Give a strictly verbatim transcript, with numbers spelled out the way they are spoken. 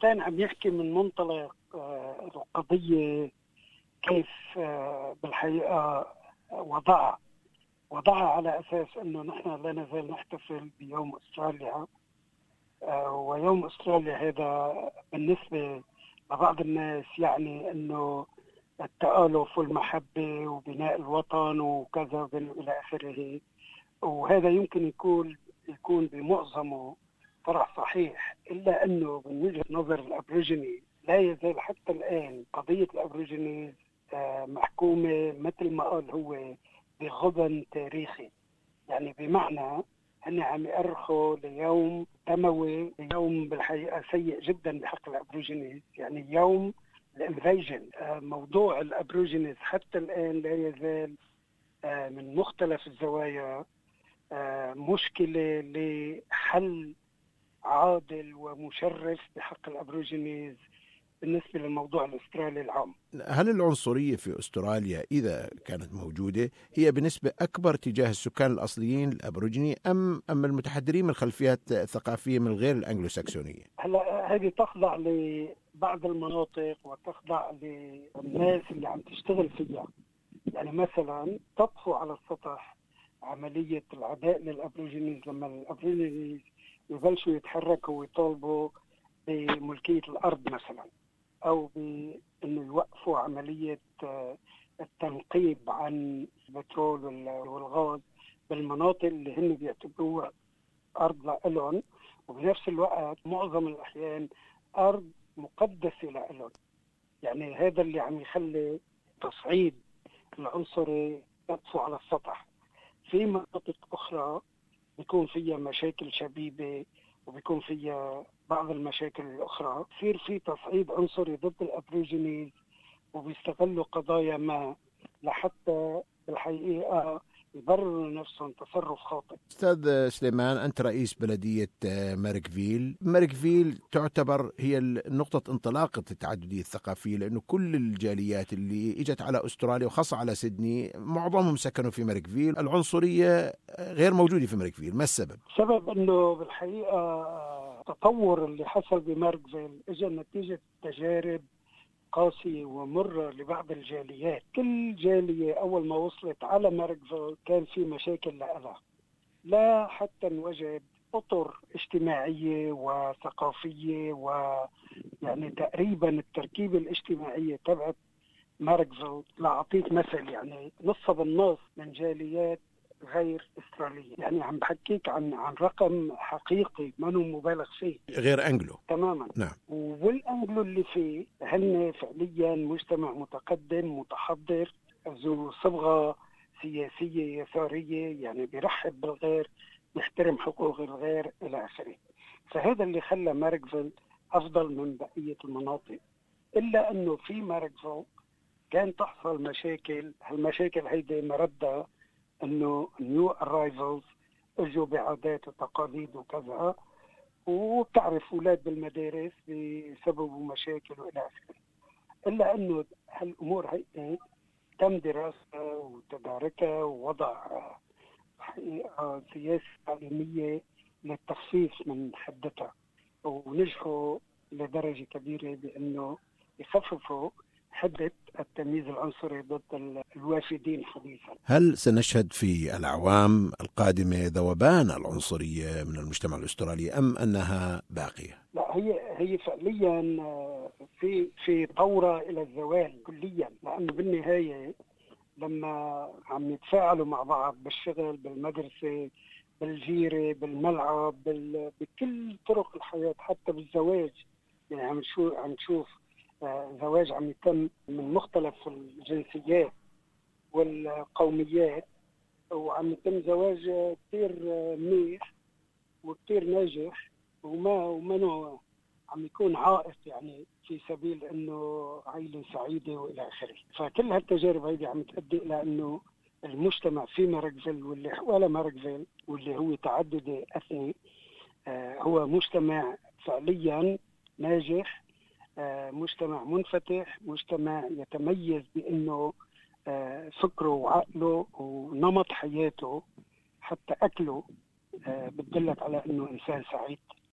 بستان عم يحكي من منطلق القضية كيف بالحقيقة وضعها وضعها على أساس أنه نحن لا نزال نحتفل بيوم أستراليا، ويوم أستراليا هذا بالنسبة لبعض الناس يعني أنه التآلف والمحبة وبناء الوطن وكذا إلى آخره، وهذا يمكن يكون يكون بمعظمه طرح صحيح، إلا أنه من وجهة نظر الأبريجيني لا يزال حتى الآن قضية الأبريجيني محكومة مثل ما قال هو بغبن تاريخي، يعني بمعنى هن عم يأرخوا ليوم دموي، يوم بالحقيقة سيء جدا بحق الأبريجينيز، يعني يوم الانفيجن. موضوع الأبريجينيز حتى الآن لا يزال من مختلف الزوايا مشكلة لحل عادل ومشرف بحق الأبريجينيز بالنسبة للموضوع الأسترالي العام. هل العنصرية في أستراليا إذا كانت موجودة هي بنسبة أكبر تجاه السكان الأصليين الأبريجيني أم أم المتحدرين من خلفيات ثقافية من غير الأنجلو ساكسونية؟ هلا هذه تخضع لبعض المناطق وتخضع للناس اللي عم تشتغل فيها، يعني مثلا تطفو على السطح عملية العداء للأبريجينيز لما الأبريجينيز يبلشوا يتحركوا ويطالبوا بملكية الأرض مثلا، أو بأنه يوقفوا عملية التنقيب عن البترول والغاز بالمناطق اللي هن بيعتبروها أرض لهم، وبنفس الوقت معظم الأحيان أرض مقدسة لهم. يعني هذا اللي عم يخلي تصعيد العنصري يطفو على السطح. في مناطق أخرى بيكون فيها مشاكل شبيبة وبيكون فيها بعض المشاكل الأخرى، يصير في تصعيد عنصري ضد الأبريجينيز وبيستغلوا قضايا ما لحتى بالحقيقة يبرروا نفسهم تصرف خاطئ. أستاذ سليمان، أنت رئيس بلدية ماركفيل. ماركفيل تعتبر هي نقطة انطلاقة التعددية الثقافية، لأنه كل الجاليات اللي إجت على أستراليا وخاصة على سيدني معظمهم سكنوا في ماركفيل. العنصرية غير موجودة في ماركفيل، ما السبب؟ السبب أنه بالحقيقة التطور اللي حصل بماركفيل إجا نتيجة تجارب قاسية ومرة لبعض الجاليات. كل جالية أول ما وصلت على ماركفيل كان في مشاكل لها، لا حتى نوجد أطر اجتماعية وثقافية ويعني تقريبا التركيبة الاجتماعية تبعت ماركفيل. لأعطيك مثل، يعني نصها بالنص من جاليات غير استرالية، يعني عم بحكيك عن عن رقم حقيقي ما هو مبالغ فيه، غير أنجلو تماما. نعم. والأنجلو اللي فيه هن فعليا مجتمع متقدم متحضر ذو صبغة سياسية يسارية، يعني بيرحب بالغير، بيحترم حقوق الغير إلى آخره. فهذا اللي خلى ماركفيل أفضل من بقية المناطق، إلا أنه في ماركفيل كان تحصل مشاكل. هالمشاكل هيدي مردها أنه نيو أرايفلز اجوا بعادات وتقاليد وكذا، وبتعرف أولاد بالمدارس بسببوا مشاكل وإلى آخره. إلا أنه هالأمور هي تم دراستها وتداركها ووضع حقيقة سياسة تعليمية للتخفيف من حدتها، ونجحوا لدرجة كبيرة بأنه يخففوا حدة التمييز العنصري ضد الوافدين حديثا. هل سنشهد في الأعوام القادمة ذوبان العنصرية من المجتمع الأسترالي أم أنها باقية؟ لا، هي هي فعليا في في طورة إلى الزوال كليا، لأنه بالنهاية لما عم يتفاعلوا مع بعض بالشغل بالمدرسة بالجيرة بالملعب بكل طرق الحياة حتى بالزواج، يعني عم نشوف عم نشوف زواج عم يتم من مختلف الجنسيات والقوميات، وعم يتم زواج كثير منيح وكثير ناجح، وما ومنه عم يكون عائق يعني في سبيل انه عائلة سعيدة والى اخره. فكل هالتجارب هذه عم تؤدي الى انه المجتمع في ماركفيل واللي حوالي ماركفيل واللي هو تعددي اثني هو مجتمع فعليا ناجح، مجتمع منفتح، مجتمع يتميز بأنه فكره وعقله ونمط حياته حتى أكله بتدلك على أنه إنسان سعيد.